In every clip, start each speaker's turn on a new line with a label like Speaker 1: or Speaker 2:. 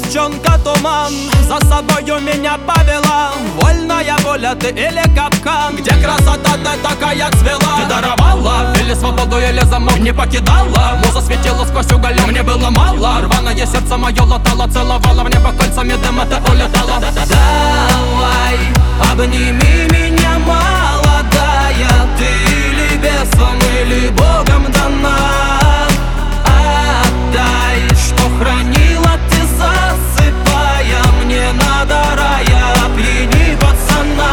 Speaker 1: девчонка туман, за собою меня повела. Вольная воля ты или капкан? Где красота ты такая цвела? Ты даровала или свободу, или замок не покидала? Муза светила сквозь уголек, мне было мало. Рваное сердце мое латало, целовала в небо кольцами дыма, ты улетала. Давай, обними меня, молодая. Ты или бесом, или Богом дана. Отдай, что хранила ты, засыпая. Мне надо рая, опьяни пацана.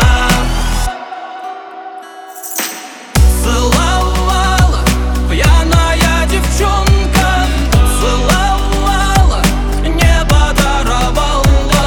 Speaker 1: Целовала пьяная девчонка, целовала, небо даровала.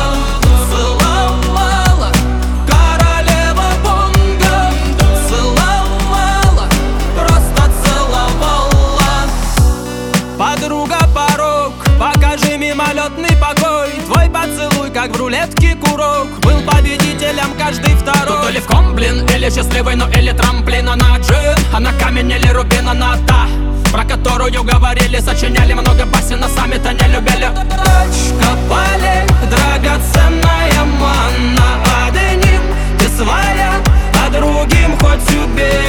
Speaker 1: Целовала королева бонга, целовала, просто целовала. Подруга, порог, покажи мимолетный покой. Твой поцелуй, как в рулетке курок, был победителем каждый второй. Тут или в комблин, или счастливый, ну или трамплин. Она джин, она камень или рубин. Она та, про которую говорили, сочиняли много басен, но сами-то не любили. Точка полей, драгоценная манна. Одним ты своя, а другим хоть убей.